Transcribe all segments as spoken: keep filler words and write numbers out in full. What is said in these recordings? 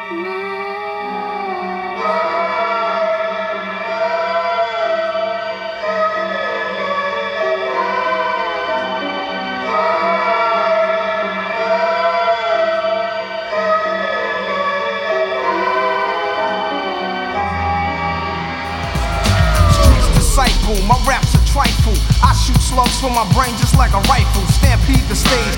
My raps are trifle. I shoot slugs from my brain just like a rifle. Stampede the stage.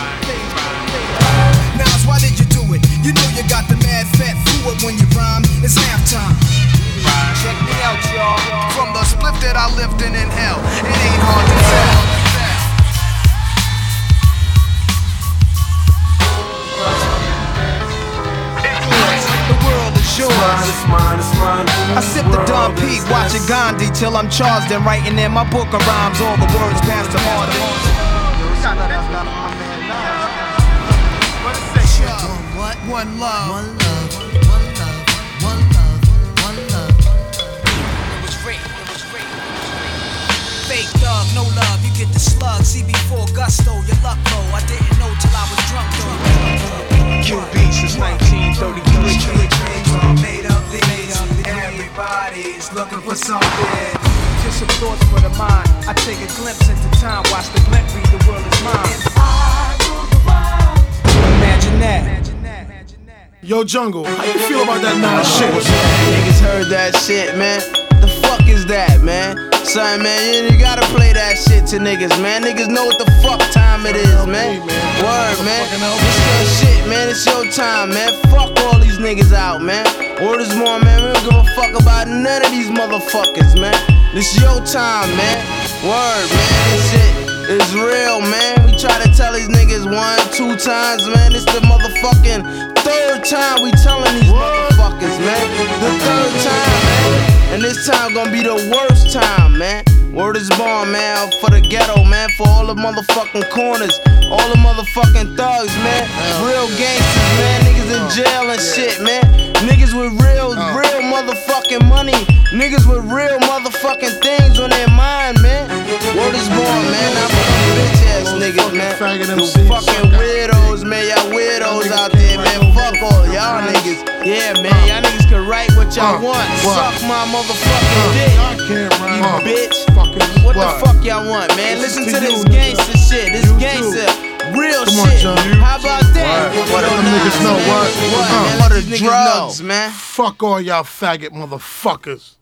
Nas, why did you do it? You know you got the mad fat fluid when you rhyme. It's halftime. Check me out, y'all. From the split that I lived in in hell, it ain't hard to tell. It's mine, it's mine, it's mine. I sip the Don P, watching Gandhi till I'm charged and writing in my book of rhymes. All the words past the heart. What? One love. One love. One love. One love. One love. It was rape. It was rape. Fake thug, no love. You get the slug. See before gusto, your luck low. I didn't know till I was drunk though. Q B since nineteen thirty-three. Made up these. Everybody's looking for something. Just some thoughts for the mind. I take a glimpse into time. Watch the glint read. The world is mine. Imagine that. Yo, Jungle, how you feel about that Nas shit? Niggas heard that shit, man. The fuck is that, man? Son, man, you, you gotta play that shit to niggas, man. Niggas know what the fuck time it is, man. Word, man. It's your shit, man. It's your time, man. Fuck all these niggas out, man. Word is more, man. We don't give a fuck about none of these motherfuckers, man. This your time, man. Word, man. This shit is real, man. We try to tell these niggas one, two times, man. It's the motherfucking third time we telling these motherfuckers, man. The third time, man. And this time gonna be the worst time, man. Word is born, man, for the ghetto, man. For all the motherfucking corners, all the motherfucking thugs, man. Real gangsters, man. Niggas in jail and shit, man. Niggas with real, real motherfucking money. Niggas with real motherfucking things on their mind, man. Word is born, man. I'm a bitch ass niggas, man. You fucking weirdos, man. Y'all weirdos out there, man. Fuck all y'all niggas. Yeah, man. Y'all niggas can write what y'all want. Suck my motherfucking dick, you bitch. What the fuck y'all want, man? Listen to this gangster shit. This gangster. Real shit. How about that? What them niggas know? What? What? Uh, What are drugs, man? Fuck all y'all faggot motherfuckers.